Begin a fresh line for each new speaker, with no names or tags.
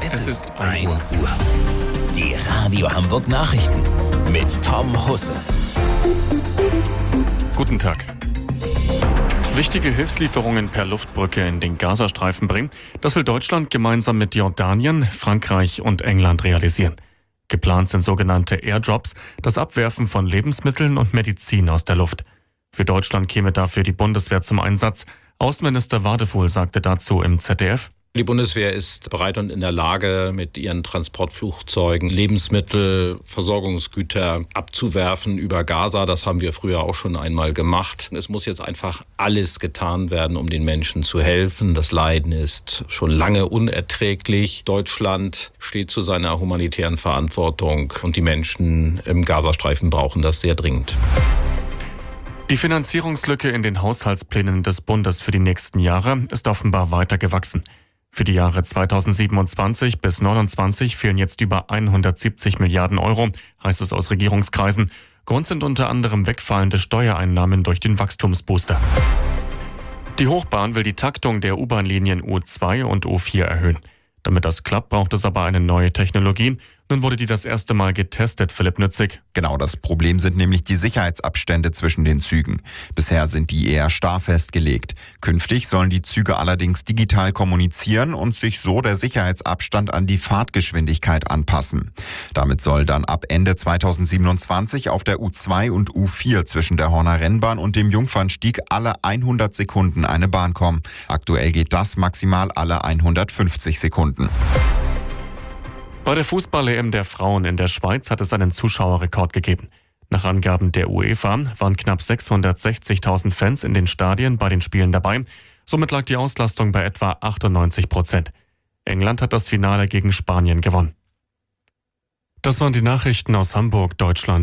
Es ist 1 Uhr. Die Radio Hamburg Nachrichten mit Tom Husse.
Guten Tag. Wichtige Hilfslieferungen per Luftbrücke in den Gazastreifen bringen, das will Deutschland gemeinsam mit Jordanien, Frankreich und England realisieren. Geplant sind sogenannte Airdrops, das Abwerfen von Lebensmitteln und Medizin aus der Luft. Für Deutschland käme dafür die Bundeswehr zum Einsatz. Außenminister Wadefuhl sagte dazu im ZDF:
Die Bundeswehr ist bereit und in der Lage, mit ihren Transportflugzeugen Lebensmittel, Versorgungsgüter abzuwerfen über Gaza. Das haben wir früher auch schon einmal gemacht. Es muss jetzt einfach alles getan werden, um den Menschen zu helfen. Das Leiden ist schon lange unerträglich. Deutschland steht zu seiner humanitären Verantwortung und die Menschen im Gazastreifen brauchen das sehr dringend.
Die Finanzierungslücke in den Haushaltsplänen des Bundes für die nächsten Jahre ist offenbar weiter gewachsen. Für die Jahre 2027 bis 2029 fehlen jetzt über 170 Milliarden Euro, heißt es aus Regierungskreisen. Grund sind unter anderem wegfallende Steuereinnahmen durch den Wachstumsbooster. Die Hochbahn will die Taktung der U-Bahn-Linien U2 und U4 erhöhen. Damit das klappt, braucht es aber eine neue Technologie. Nun wurde die das erste Mal getestet, Philipp Nützig.
Genau, das Problem sind nämlich die Sicherheitsabstände zwischen den Zügen. Bisher sind die eher starr festgelegt. Künftig sollen die Züge allerdings digital kommunizieren und sich so der Sicherheitsabstand an die Fahrtgeschwindigkeit anpassen. Damit soll dann ab Ende 2027 auf der U2 und U4 zwischen der Horner Rennbahn und dem Jungfernstieg alle 100 Sekunden eine Bahn kommen. Aktuell geht das maximal alle 150 Sekunden.
Bei der Fußball-EM der Frauen in der Schweiz hat es einen Zuschauerrekord gegeben. Nach Angaben der UEFA waren knapp 660.000 Fans in den Stadien bei den Spielen dabei. Somit lag die Auslastung bei etwa 98%. England hat das Finale gegen Spanien gewonnen. Das waren die Nachrichten aus Hamburg, Deutschland.